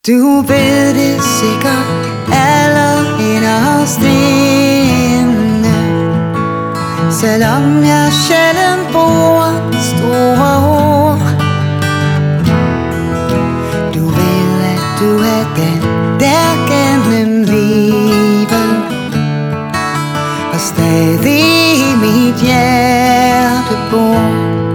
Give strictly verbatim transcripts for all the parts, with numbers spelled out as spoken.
Du ved det sikkert aller inderst inde, selvom jeg sjældent bruger store ord. Du ved, at du er den, der gennem livet og stadig i mit hjerte bor.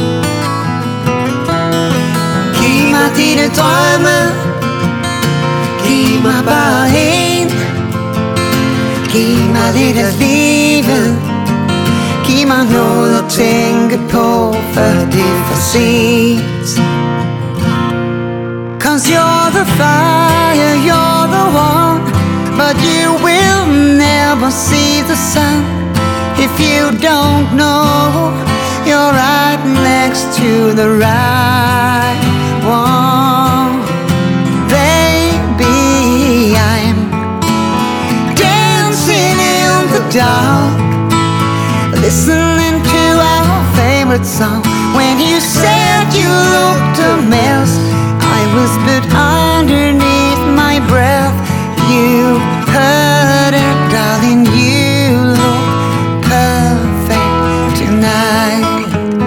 Giv mig dine drømme, giv mig bare en. Giv mig lidt af livet, giv mig noget at tænke på, før det er for sent. Cause you're the fire, you're the one, but you will never see the sun if you don't know you're right next to the right one. Baby, I'm dancing in the dark, listening to our favorite song. When you said you looked a mess, I whispered underneath my breath, you heard it, darling, you look perfect tonight.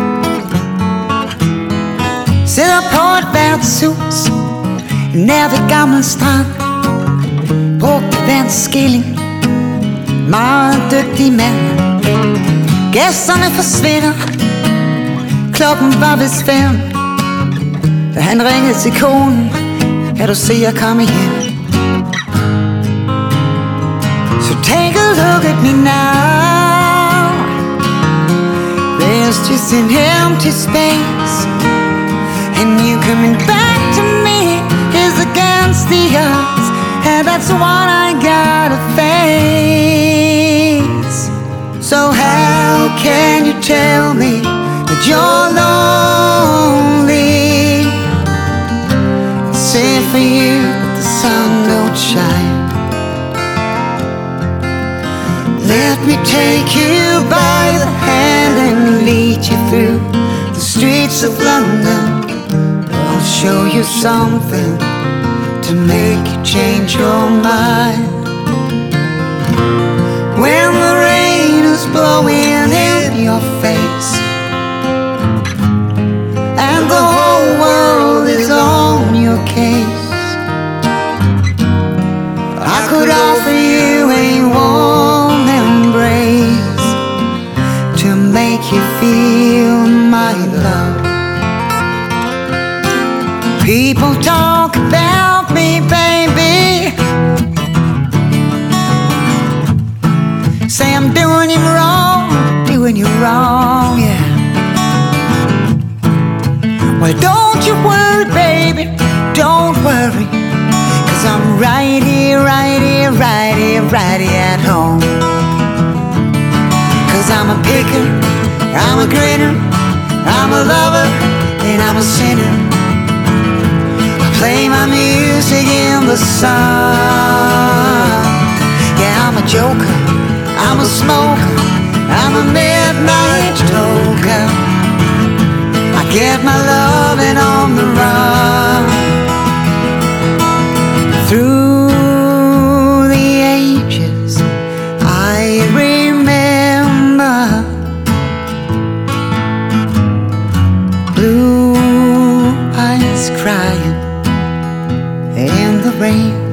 Sidder på et værtshus nær ved gammel strand, brugte vandskilling, meget dygtig mand. Gæsterne forsvinder, klokken var vist fem, da han ringede til konen, kan du se jeg komme hjem. So take a look at me now, there's just an empty space, and you coming back to me is against the odds, and that's what I gotta face. So how can you tell me that you're lonely? Say for you that the sun don't shine. Let me take you by the hand and lead you through the streets of London. I'll show you something to make you change your mind. When the rain is blowing in your face and the whole world is on your case, I could offer you a warm embrace to make you feel my love. People talk about me, baby, say I'm doing you wrong, doing you wrong, yeah. Well, don't you worry, baby, don't worry, cause I'm right here, right here, right here, right here at home. Cause I'm a picker, I'm a grinner, I'm a lover, and I'm a sinner. I play my music in the sun. Yeah, I'm a joker, I'm a smoker, I'm a midnight toker. I get my loving on the run. Through the ages I remember blue eyes crying in the rain.